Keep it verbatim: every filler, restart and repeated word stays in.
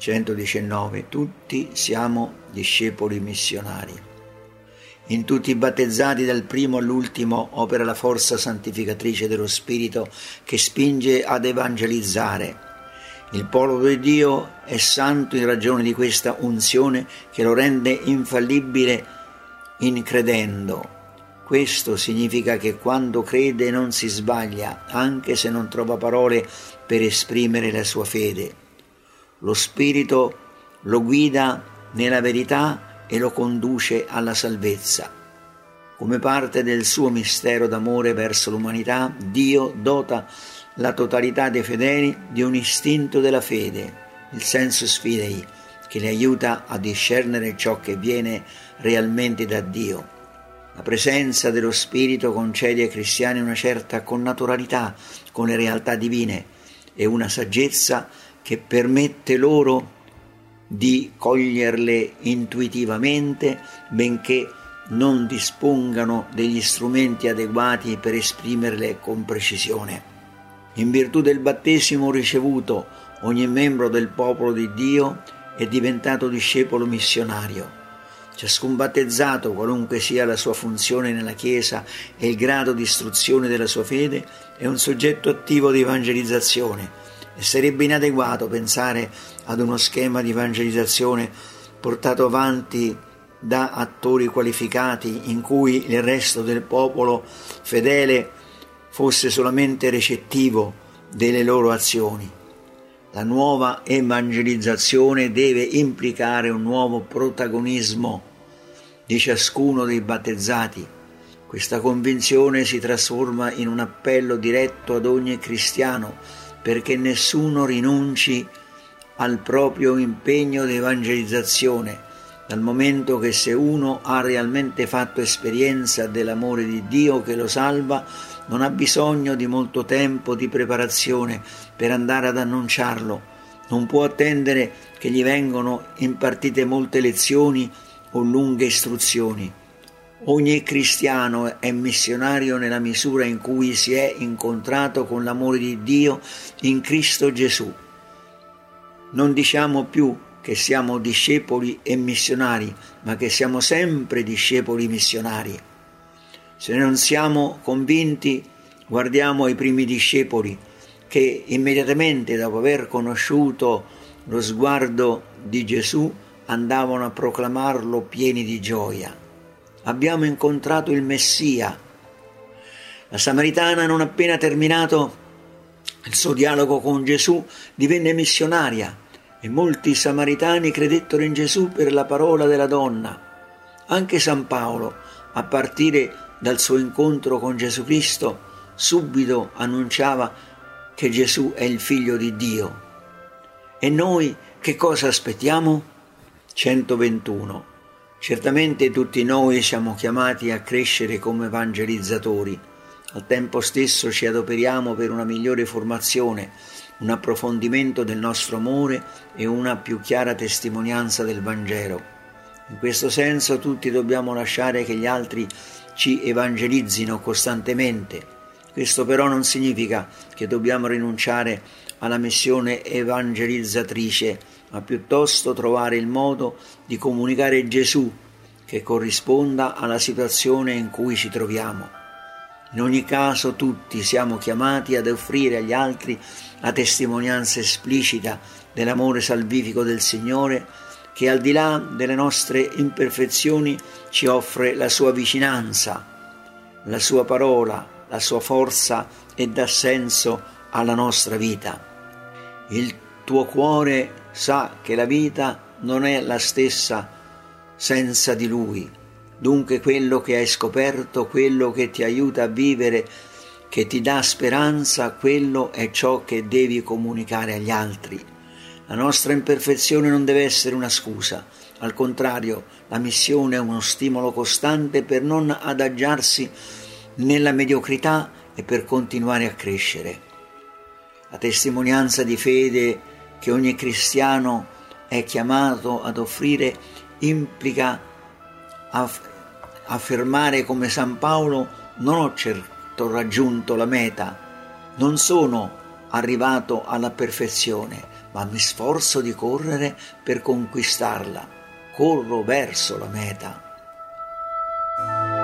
centodiciannove. Tutti siamo discepoli missionari. In tutti i battezzati dal primo all'ultimo opera la forza santificatrice dello Spirito che spinge ad evangelizzare. Il popolo di Dio è santo in ragione di questa unzione che lo rende infallibile in credendo. Questo significa che quando crede non si sbaglia, anche se non trova parole per esprimere la sua fede. Lo Spirito lo guida nella verità e lo conduce alla salvezza. Come parte del suo mistero d'amore verso l'umanità, Dio dota la totalità dei fedeli di un istinto della fede, il sensus fidei, che li aiuta a discernere ciò che viene realmente da Dio. La presenza dello Spirito concede ai cristiani una certa connaturalità con le realtà divine e una saggezza che permette loro di coglierle intuitivamente, benché non dispongano degli strumenti adeguati per esprimerle con precisione. In virtù del battesimo ricevuto, ogni membro del popolo di Dio è diventato discepolo missionario. Ciascun battezzato, qualunque sia la sua funzione nella Chiesa e il grado di istruzione della sua fede, è un soggetto attivo di evangelizzazione e sarebbe inadeguato pensare ad uno schema di evangelizzazione portato avanti da attori qualificati in cui il resto del popolo fedele fosse solamente recettivo delle loro azioni. La nuova evangelizzazione deve implicare un nuovo protagonismo di ciascuno dei battezzati. Questa convinzione si trasforma in un appello diretto ad ogni cristiano perché nessuno rinunci al proprio impegno di evangelizzazione, dal momento che se uno ha realmente fatto esperienza dell'amore di Dio che lo salva, non ha bisogno di molto tempo di preparazione per andare ad annunciarlo. Non può attendere che gli vengano impartite molte lezioni o lunghe istruzioni. Ogni cristiano è missionario nella misura in cui si è incontrato con l'amore di Dio in Cristo Gesù. Non diciamo più che siamo discepoli e missionari, ma che siamo sempre discepoli missionari. Se non siamo convinti, guardiamo ai primi discepoli che immediatamente dopo aver conosciuto lo sguardo di Gesù andavano a proclamarlo pieni di gioia. Abbiamo incontrato il Messia. La Samaritana, non appena terminato il suo dialogo con Gesù, divenne missionaria e molti samaritani credettero in Gesù per la parola della donna. Anche San Paolo, a partire dal suo incontro con Gesù Cristo, subito annunciava che Gesù è il Figlio di Dio. E noi che cosa aspettiamo? centoventuno. Certamente tutti noi siamo chiamati a crescere come evangelizzatori. Al tempo stesso ci adoperiamo per una migliore formazione, un approfondimento del nostro amore e una più chiara testimonianza del Vangelo. In questo senso tutti dobbiamo lasciare che gli altri ci evangelizzino costantemente. Questo però non significa che dobbiamo rinunciare alla missione evangelizzatrice, ma piuttosto trovare il modo di comunicare Gesù che corrisponda alla situazione in cui ci troviamo. In ogni caso tutti siamo chiamati ad offrire agli altri la testimonianza esplicita dell'amore salvifico del Signore, che al di là delle nostre imperfezioni ci offre la sua vicinanza, la sua parola, la sua forza e dà senso alla nostra vita. Il tuo cuore sa che la vita non è la stessa senza di Lui. Dunque quello che hai scoperto, quello che ti aiuta a vivere, che ti dà speranza, quello è ciò che devi comunicare agli altri. La nostra imperfezione non deve essere una scusa, al contrario, la missione è uno stimolo costante per non adagiarsi nella mediocrità e per continuare a crescere. La testimonianza di fede che ogni cristiano è chiamato ad offrire implica affermare come San Paolo: non ho certo raggiunto la meta, non sono arrivato alla perfezione, ma mi sforzo di correre per conquistarla. Corro verso la meta.